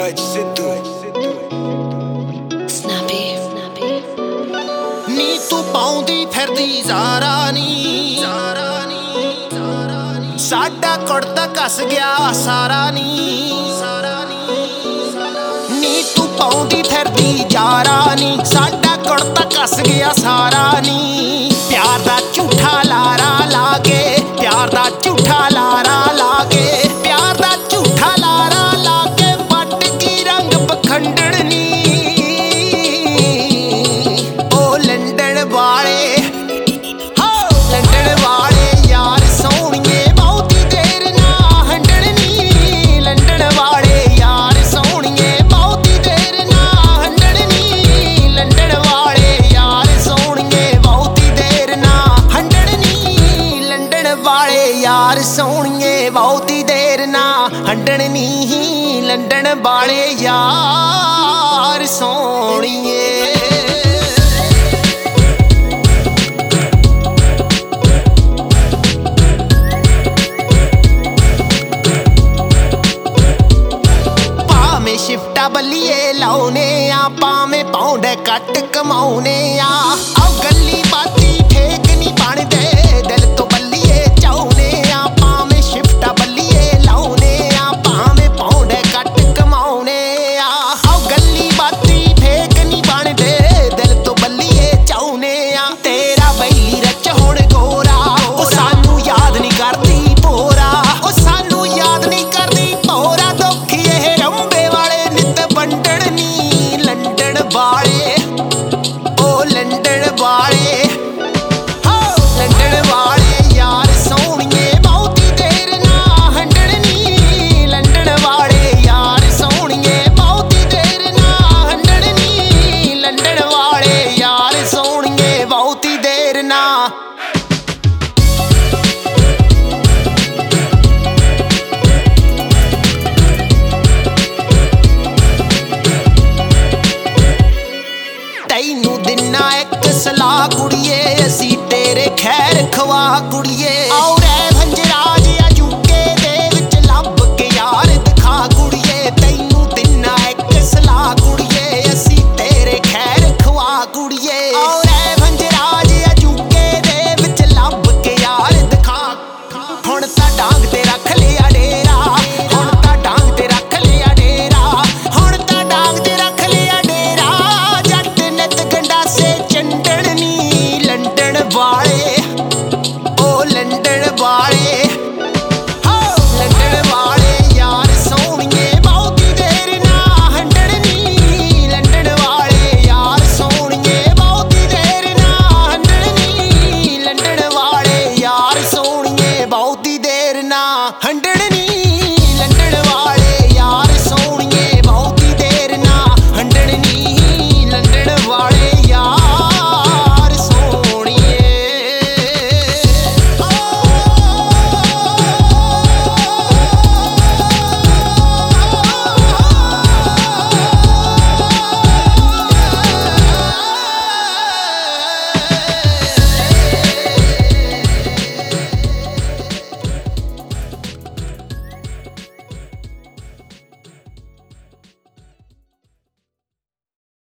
Raj Sidhu नी तू पाउंदी फिरदी ज़ारा नी साडा कुड़ता कस गया सारा नी तू पाउंदी फिरदी ज़ारा नी साडा कुड़ता कस गया सारा नी प्यार दा झूठा लारा लागे प्यार दा झूठा लारा लागे प्यार दा झूठा लारा लागे पट की रंग बखंडण नी लंडन वाले यार सोहणिए बहुती देर ना हंडण नी लंडन वाले यार सोहणिए बहुती देर ना हंडण नी लंडन वाले यार सोहणिए बहुती देर ना हंडण नी लंडन वाले यार सोहणिए बहुती देर ना हंडण नी लंडन वाले यार सोहणिए